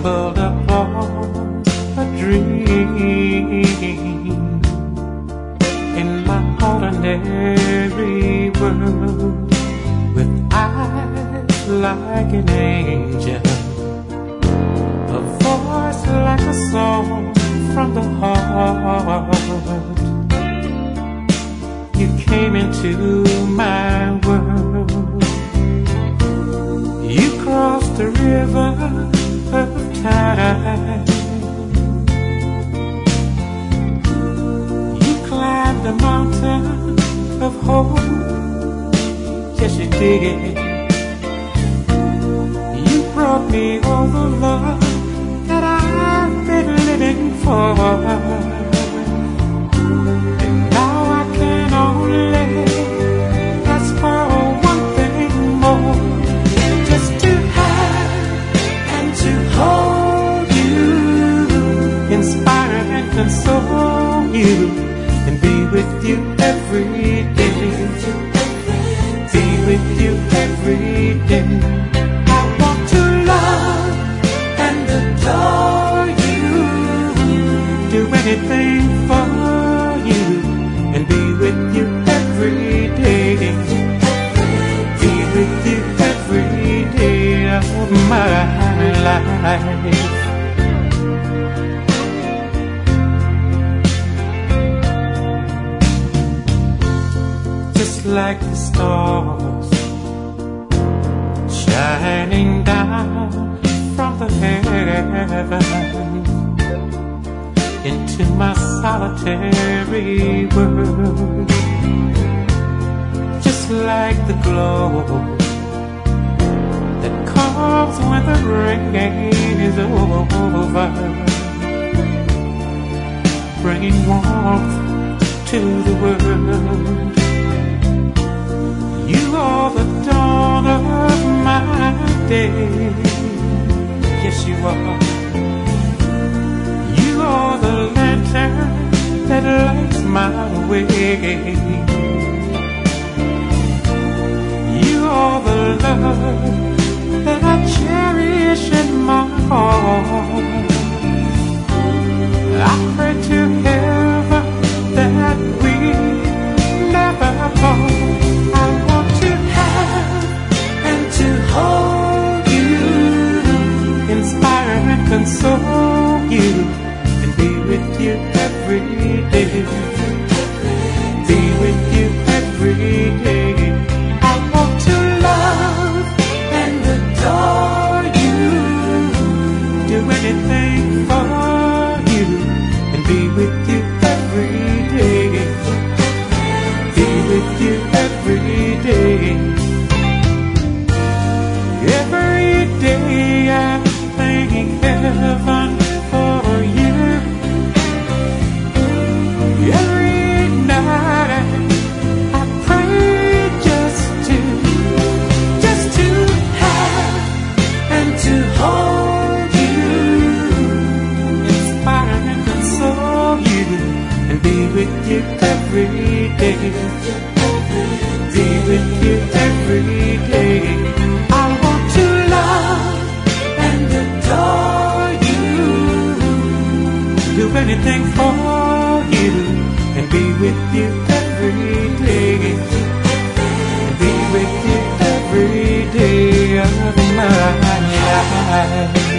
stumbled upon a dream in my ordinary world, with eyes like an angel, a voice like a song from the heart. You came into my world. You crossed the river of time. You climbed the mountain of hope. Yes, you did. You brought me all the love that I've been living for. And now I can only ask for one thing more, just to have and to hold you, inspire and console you, and be with you every day. Be with you every day. I want to love and adore you, do anything for you, and be with you every day. Be with you every day of my life. Just like the stars shining down from the heavens into my solitary world, just like the glow that comes when the rain is over, bringing warmth to the world. You are the dawn of my day. Yes, you are. You are the lantern that lights my way. You are the love that I cherish in my heart. I pray to heaven that we never part. I want to have and to hold you, inspire and console you, and be with you every day. Be with you every day. I want to love and adore you, do anything for you, and be with you every day. Be with you every day. Every day I thank heaven for you. Every night I pray just to have and to hold you, inspire and console you, and be with you every day. Be with you every day. I want to love and adore you, do anything for you, and be with you every day. Be with you every day of my life.